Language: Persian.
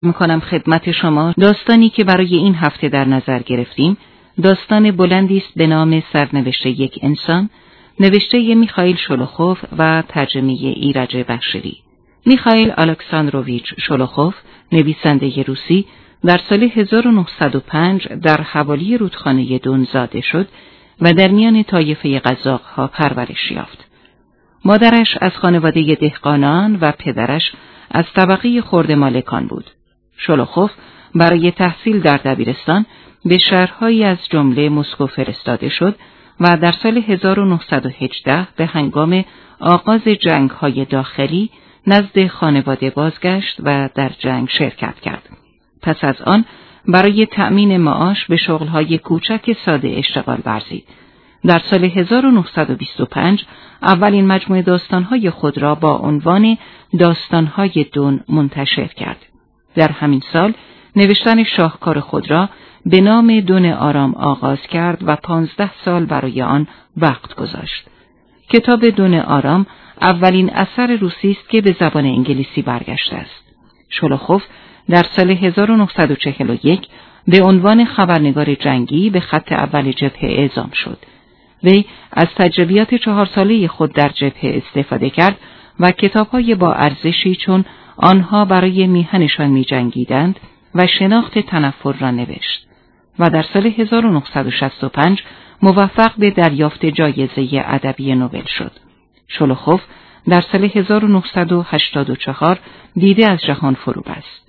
می‌کنم خدمت شما داستانی که برای این هفته در نظر گرفتیم، داستان بلندی است به نام سرنوشت یک انسان، نوشته میخائیل شولوخوف و ترجمه ایرج بخشلی. میخائیل الکساندروویچ شولوخوف، نویسنده روسی، در سال 1905 در حوالی رودخانه دون زاده شد و در میان طایفه قزاق‌ها پرورش یافت. مادرش از خانواده دهقانان و پدرش از طبقه خرد مالکان بود. شولوخوف برای تحصیل در دبیرستان به شهرهایی از جمله مسکو فرستاده شد و در سال 1918 به هنگام آغاز جنگ‌های داخلی نزد خانواده بازگشت و در جنگ شرکت کرد. پس از آن برای تأمین معاش به شغل‌های کوچک ساده اشتغال ورزید. در سال 1925 اولین مجموعه داستان‌های خود را با عنوان داستان‌های دون منتشر کرد. در همین سال نوشتن شاهکار خود را به نام دون آرام آغاز کرد و 15 سال برای آن وقت گذاشت. کتاب دون آرام اولین اثر روسی است که به زبان انگلیسی برگشته است. شولوخوف در سال 1941 به عنوان خبرنگار جنگی به خط اول جبهه اعزام شد. وی از تجربیات 4 ساله خود در جبهه استفاده کرد و کتاب‌های با ارزشی چون آنها برای میهنشان می‌جنگیدند و شناخت تنفر را نوشت و در سال 1965 موفق به دریافت جایزه ادبی نوبل شد. شولوخوف در سال 1984 دیده از جهان فرو بست.